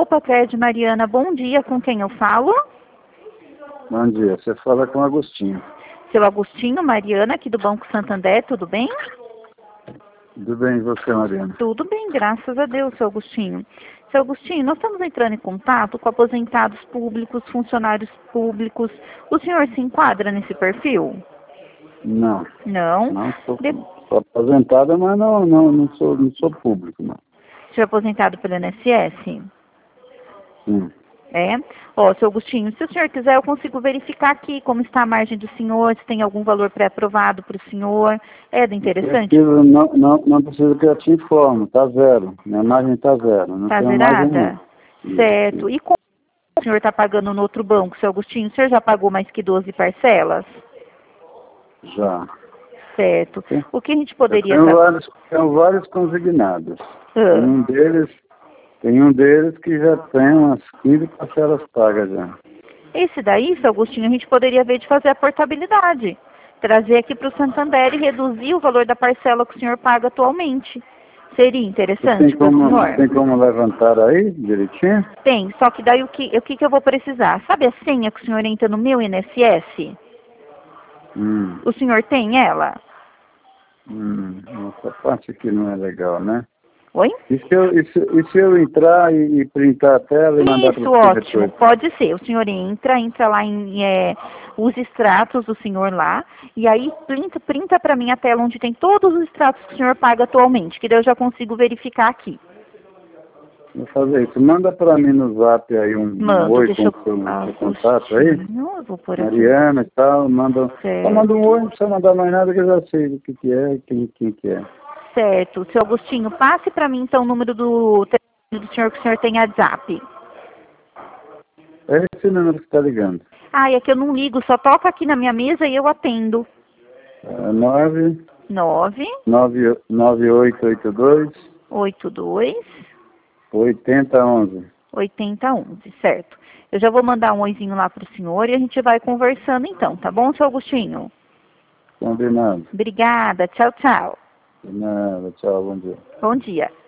Opa, Cred Mariana, bom dia, com quem eu falo? Bom dia, você fala com o Agostinho. Seu Agostinho, Mariana, aqui do Banco Santander, tudo bem? Tudo bem, e você, Mariana? Tudo bem, graças a Deus, seu Agostinho. Seu Agostinho, nós estamos entrando em contato com aposentados públicos, funcionários públicos. O senhor se enquadra nesse perfil? Não. Não? Não sou aposentado, mas não sou público, não. Você é aposentado pelo INSS? Sim. É? Ó, seu Agostinho, se o senhor quiser, eu consigo verificar aqui como está a margem do senhor, se tem algum valor pré-aprovado para o senhor. É do interessante? Não precisa que eu te informe, tá zero. Minha margem tá zero. Não Está tenho margem, zerada? não. Certo. E como o senhor está pagando no outro banco, seu Agostinho? O senhor já pagou mais que 12 parcelas? Já. Certo. Sim. O que a gente poderia Eu saber? tenho vários consignados. Ah. Tem um deles que já tem umas 15 parcelas pagas já. Esse daí, seu Agostinho, a gente poderia ver de fazer a portabilidade. Trazer aqui para o Santander e reduzir o valor da parcela que o senhor paga atualmente. Seria interessante para o senhor? Tem como levantar aí, direitinho? Tem, só que daí o que eu vou precisar? Sabe a senha que o senhor entra no meu INSS? O senhor tem ela? Essa parte aqui não é legal, né? Oi? E se eu entrar e printar a tela e mandar para Isso, o ótimo. Pode ser. O senhor entra lá em os extratos do senhor lá, e aí printa para mim a tela onde tem todos os extratos que o senhor paga atualmente, que daí eu já consigo verificar aqui. Vou fazer isso. Manda para mim no zap aí um oi com o seu contato aí. Eu vou por aqui. Mariana e tal, manda um oi, não precisa mandar mais nada que eu já sei o que é e quem que é. Certo. Seu Agostinho, passe para mim então o número do telefone do senhor que o senhor tem WhatsApp. É esse número que está ligando. Ah, é que eu não ligo, só toca aqui na minha mesa e eu atendo. 9882 82 8011. 8011, certo. Eu já vou mandar um oizinho lá para o senhor e a gente vai conversando então, tá bom, seu Agostinho? Combinado. Obrigada, tchau, tchau. De nada, tchau, bom dia. Bom dia.